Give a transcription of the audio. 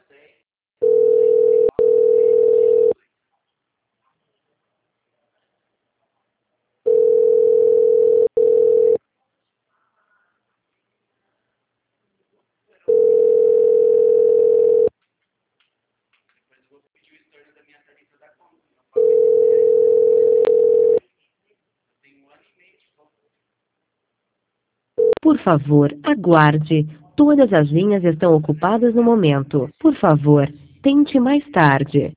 Por favor, aguarde. Todas as linhas estão ocupadas no momento. Por favor, tente mais tarde.